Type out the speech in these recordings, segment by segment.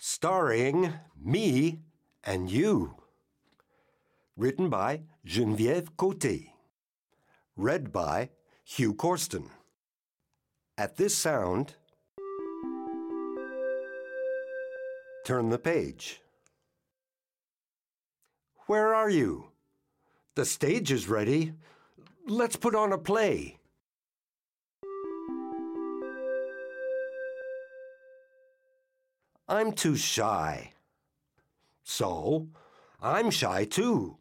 starring me and you. Written by Geneviève Côté. Read by Hugh Corsten. At this sound, turn the page. Where are you? The stage is ready. Let's put on a play. I'm too shy. So, I'm shy too.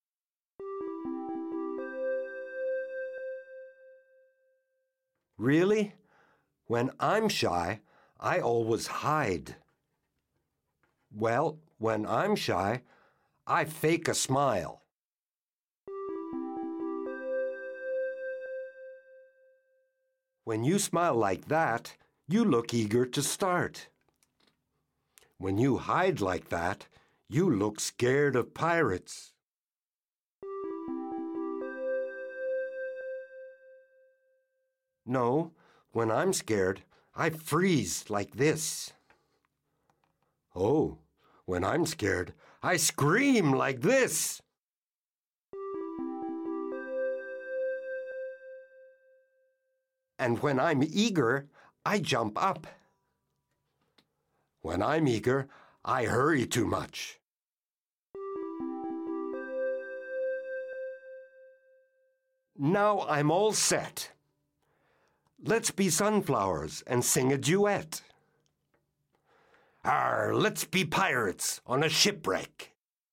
Really? When I'm shy, I always hide. Well, when I'm shy, I fake a smile. When you smile like that, you look eager to start. When you hide like that, you look scared of pirates. No, when I'm scared, I freeze like this. Oh, when I'm scared, I scream like this. And when I'm eager, I jump up. When I'm eager, I hurry too much. Now I'm all set. Let's be sunflowers and sing a duet. Arr, let's be pirates on a shipwreck.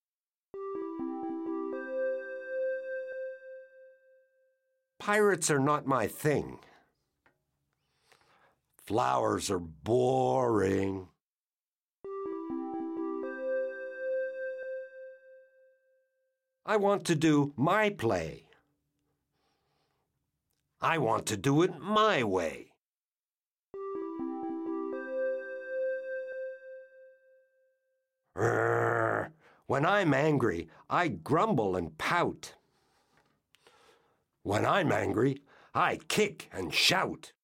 Pirates are not my thing. Flowers are boring. I want to do my play. I want to do it my way. When I'm angry, I grumble and pout. When I'm angry, I kick and shout.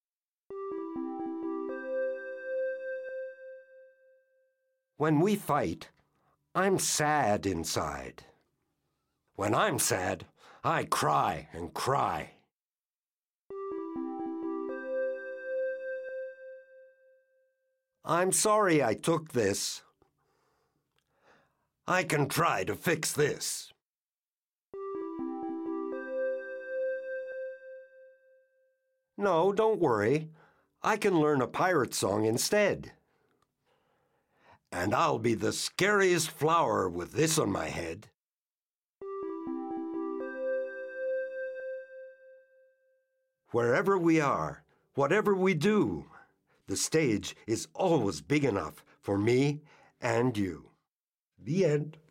When we fight, I'm sad inside. When I'm sad, I cry and cry. I'm sorry I took this. I can try to fix this. No, don't worry. I can learn a pirate song instead. And I'll be the scariest flower with this on my head. Wherever we are, whatever we do, the stage is always big enough for me and you. The end.